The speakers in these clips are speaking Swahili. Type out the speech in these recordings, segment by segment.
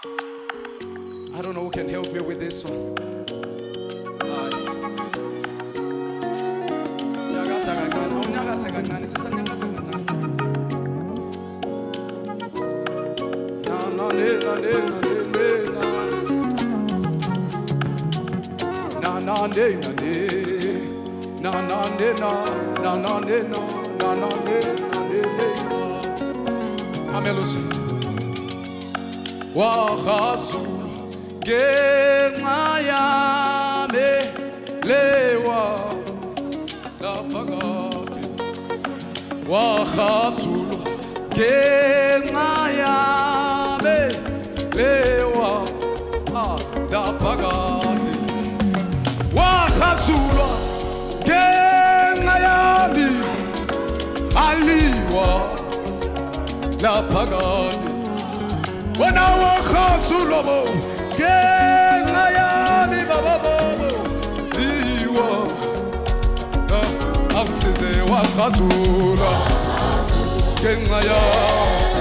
I don't know who can help me with this one. Nyakaza kancane, awunyakaze kancane, sisanyakaza kancane. Amelusi wahasu ngenxa yami lewa laphakade wahasu ngenxa yami lewa laphakade wahasulwa ngenxa yami aliwa laphakade wena wakhasulwa bo ngenxa yami baba bobo ziwa angisize wakhasulwa ngenxa yami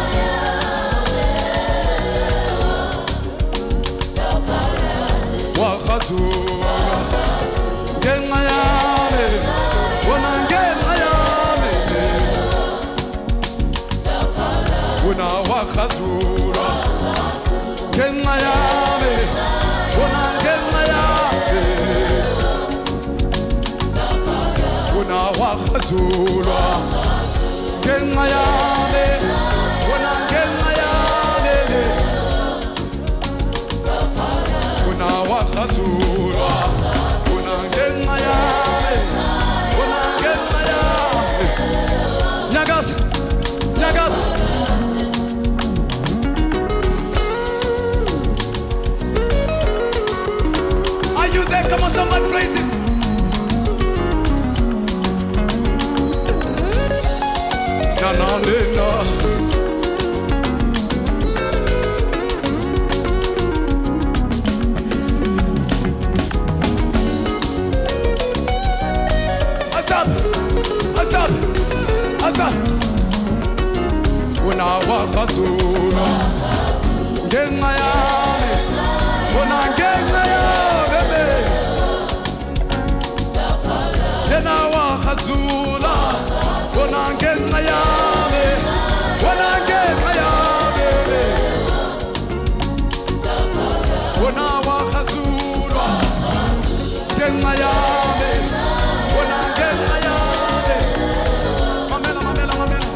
wakhasulwa ngenxa yami wena ngenxa yami wena wakhasulwa ngenxa yami wena ngenxa yami wena wakhasulwa ngenxa yami wena ngenxa yami wena wakhasulwa wena ngenxa yami wena ngenxa yami nyakaza nyakaza. Come on, someone praise it. Na na na. Asap, asap, asap. Wena wakhasula, ngenxa yami, wena ngenxa yami. Yena wakhazula wena ngenxa yami wena ngenxa yami wena wakhazula ngenxa yami wena ngenxa yami mamela mamela mamela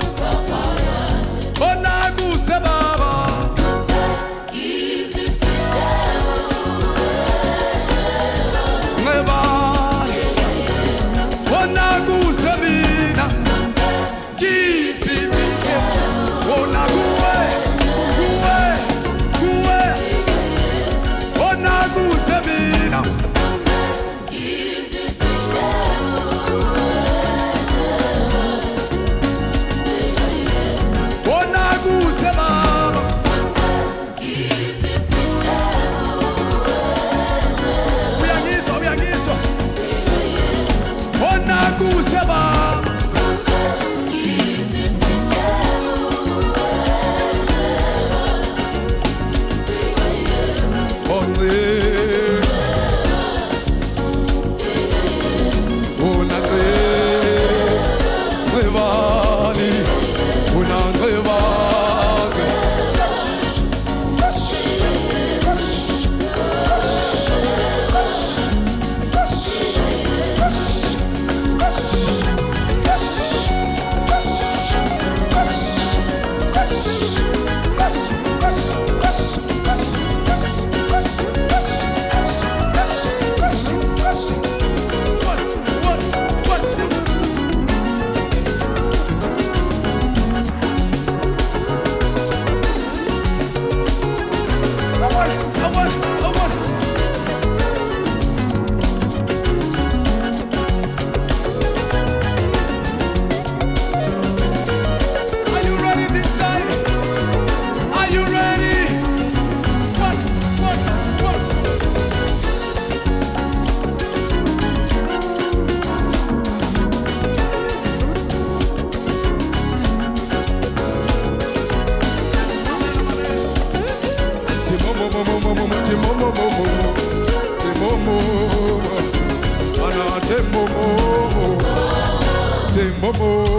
wena kuse baba Momo,